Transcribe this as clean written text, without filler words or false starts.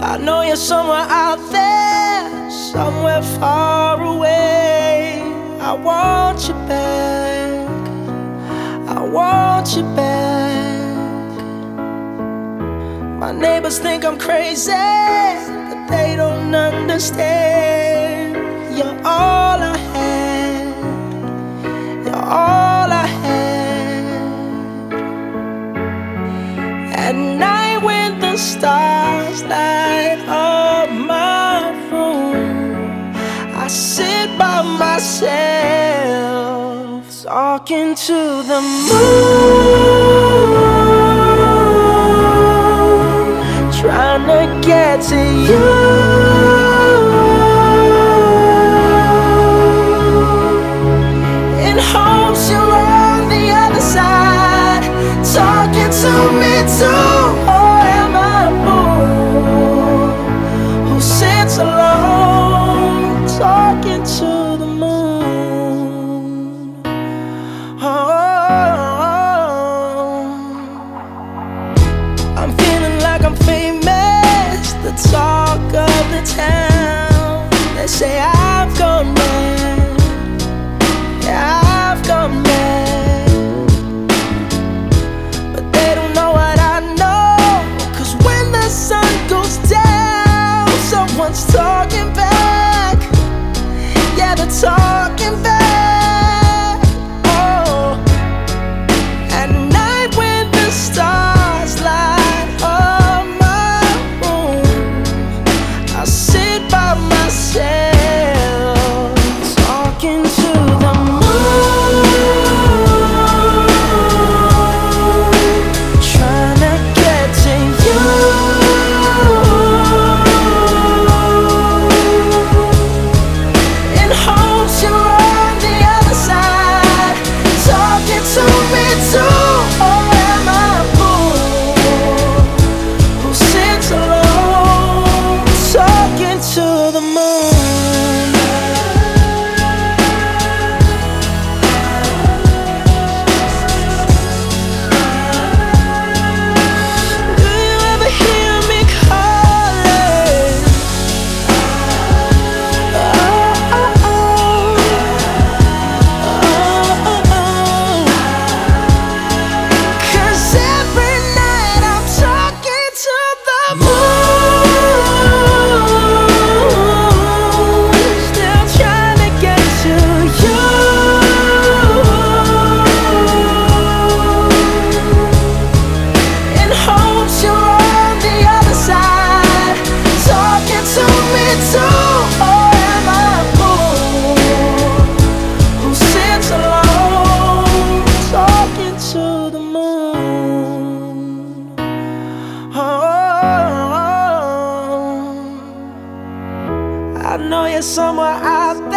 I know you're somewhere out there, somewhere far away. I want you back, I want you back. My neighbors think I'm crazy, but they don't understand. You're all I had, you're all I had. At night when the stars light up my room, I sit by myself talking to the moon, trying to get to you. In hopes you're on the other side, talking to me too. Or am I a fool who sits alone, talking to the moon? I'm feeling like I'm famous, the talk of the town. They say I've gone mad, yeah, I've gone mad. But they don't know what I know, 'cause when the sun goes down, someone's talking back. Yeah, they're talking back. Oh, at night when the stars light up my room, I sit by myself talking to the moon, trying to get to you. In hopes you're on the other side, talking to me too. Or am I a fool who sits alone, talking to the moon? Do you ever hear me calling? Oh, oh, oh. Oh, oh, oh. 'Cause every night I'm talking to the moon, still trying to get to you. In hopes you're on the other side, talking to me too. Or am I a fool who sits alone, talking to the moon? Oh, I know you're somewhere out